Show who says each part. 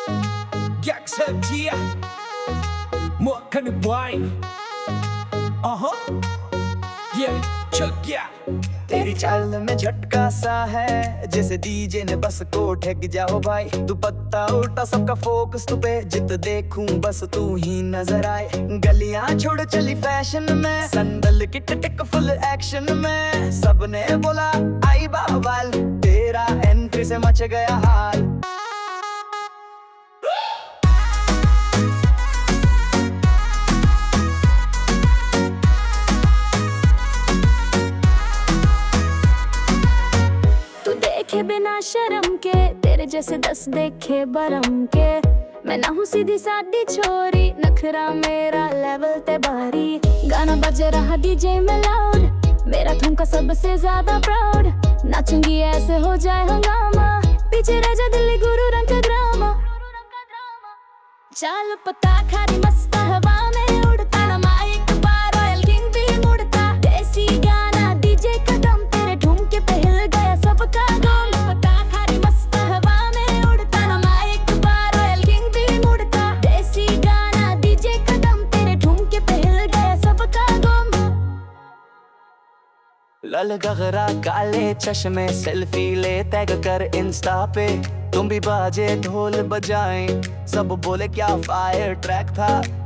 Speaker 1: Gangster more kind of wine. Yeah, check yeah.
Speaker 2: तेरी चाल में झटका सा है जैसे डीजे ने बस को ठेक जाओ भाई। तू पत्ता उल्टा सबका फोकस तू पे, जित देखूं बस तू ही नजर आए। गलियां छोड़ चली फैशन में, संदल की टिक फुल एक्शन में। सबने बोला आई बावाल, तेरा एंट्री से मच गया हाल।
Speaker 3: देखे बिना शर्म के तेरे जैसे 10 देखे बरम के। मैं ना हूँ सीधी सादी छोरी, नखरा मेरा लेवल ते भारी। गाना बज रहा डीजे में लाउड, मेरा ठुमका सबसे ज्यादा प्राउड। नाचूंगी ऐसे हो जाए हंगामा, पीछे रह जा दिल्ली गुरु रंग का ड्रामा। चाल पता खारी मस्त हवा में उड़ता, ना माइक पर रॉयल किंग भी मुड़ता। देसी गाना डीजे का दम, तेरे ठुमके पे हिल गया सबका गम।
Speaker 2: लल गगरा काले चश्मे, सेल्फी ले टैग कर इंस्टा पे। तुम भी बाजे ढोल बजाएं, सब बोले क्या फायर ट्रैक था।